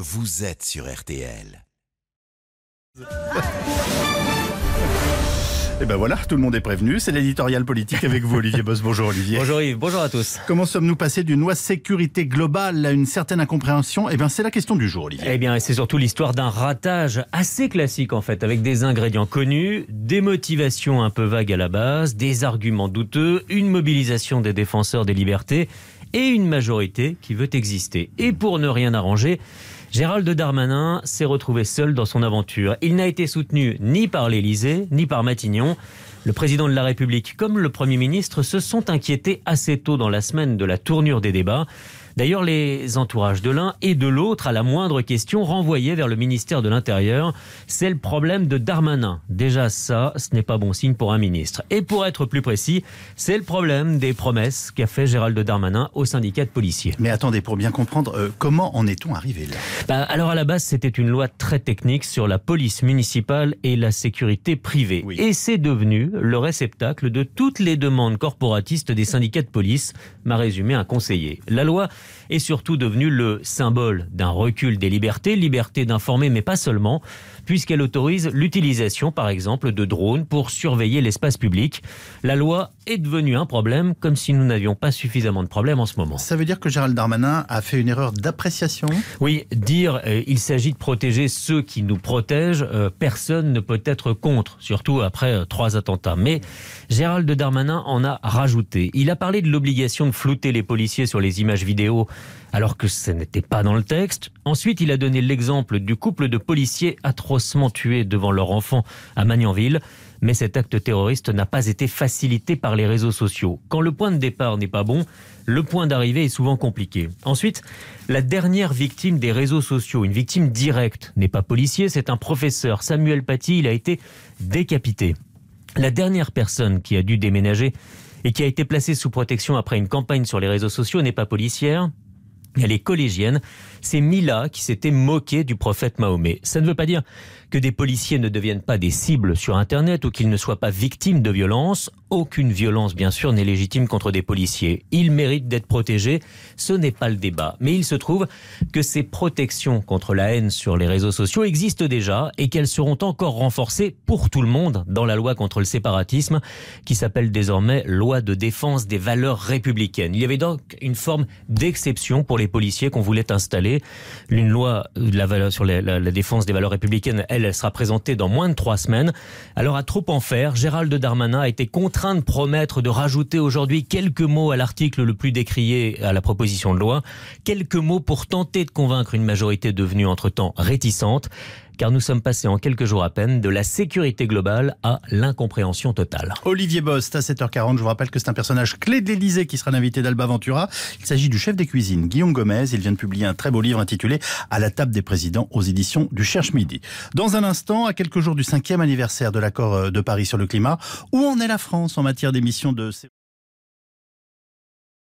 vous êtes sur RTL. Et ben voilà, tout le monde est prévenu. C'est l'éditorial politique avec vous, Olivier Boss. Bonjour Olivier. Bonjour Yves, bonjour à tous. Comment sommes-nous passés d'une loi sécurité globale à une certaine incompréhension? Eh bien, c'est la question du jour, Olivier. Eh bien, c'est surtout l'histoire d'un ratage assez classique en fait, avec des ingrédients connus, des motivations un peu vagues à la base, des arguments douteux, une mobilisation des défenseurs des libertés et une majorité qui veut exister. Et pour ne rien arranger, Gérald Darmanin s'est retrouvé seul dans son aventure. Il n'a été soutenu ni par l'Élysée, ni par Matignon. Le président de la République comme le Premier ministre se sont inquiétés assez tôt dans la semaine de la tournure des débats. D'ailleurs, les entourages de l'un et de l'autre, à la moindre question, renvoyaient vers le ministère de l'Intérieur. C'est le problème de Darmanin. Déjà ça, ce n'est pas bon signe pour un ministre. Et pour être plus précis, c'est le problème des promesses qu'a fait Gérald Darmanin au syndicat de policiers. Mais attendez, pour bien comprendre, comment en est-on arrivé là? Alors à la base, c'était une loi très technique sur la police municipale et la sécurité privée. Oui. Et c'est devenu le réceptacle de toutes les demandes corporatistes des syndicats de police, m'a résumé un conseiller. La loi est surtout devenue le symbole d'un recul des libertés, liberté d'informer mais pas seulement, puisqu'elle autorise l'utilisation par exemple de drones pour surveiller l'espace public. La loi est devenue un problème, comme si nous n'avions pas suffisamment de problèmes en ce moment. Ça veut dire que Gérald Darmanin a fait une erreur d'appréciation? Oui, dire il s'agit de protéger ceux qui nous protègent, personne ne peut être contre, surtout après 3 attentats. Mais Gérald Darmanin en a rajouté. Il a parlé de l'obligation de flouter les policiers sur les images vidéo, alors que ce n'était pas dans le texte. Ensuite, il a donné l'exemple du couple de policiers atrocement tués devant leur enfant à Magnanville. Mais cet acte terroriste n'a pas été facilité par les réseaux sociaux. Quand le point de départ n'est pas bon, le point d'arrivée est souvent compliqué. Ensuite, la dernière victime des réseaux sociaux, une victime directe, n'est pas policier, c'est un professeur. Samuel Paty, il a été décapité. La dernière personne qui a dû déménager et qui a été placée sous protection après une campagne sur les réseaux sociaux n'est pas policière. Elle est collégienne. C'est Mila qui s'était moquée du prophète Mahomet. Ça ne veut pas dire que des policiers ne deviennent pas des cibles sur Internet ou qu'ils ne soient pas victimes de violences. Aucune violence, bien sûr, n'est légitime contre des policiers. Ils méritent d'être protégés. Ce n'est pas le débat. Mais il se trouve que ces protections contre la haine sur les réseaux sociaux existent déjà et qu'elles seront encore renforcées pour tout le monde dans la loi contre le séparatisme qui s'appelle désormais loi de défense des valeurs républicaines. Il y avait donc une forme d'exception pour les policiers qu'on voulait installer. Une loi sur la défense des valeurs républicaines, elle sera présentée dans moins de 3 semaines. Alors à trop en faire, Gérald Darmanin a été contraint de promettre de rajouter aujourd'hui quelques mots à l'article le plus décrié à la proposition de loi. Quelques mots pour tenter de convaincre une majorité devenue entre-temps réticente. Car nous sommes passés en quelques jours à peine de la sécurité globale à l'incompréhension totale. Olivier Boss, à 7h40, je vous rappelle que c'est un personnage clé de l'Élysée qui sera l'invité d'Alba Ventura. Il s'agit du chef des cuisines, Guillaume Gomez. Il vient de publier un très beau livre intitulé « À la table des présidents » aux éditions du Cherche-Midi. Dans un instant, à quelques jours du 5e anniversaire de l'accord de Paris sur le climat, où en est la France en matière d'émissions de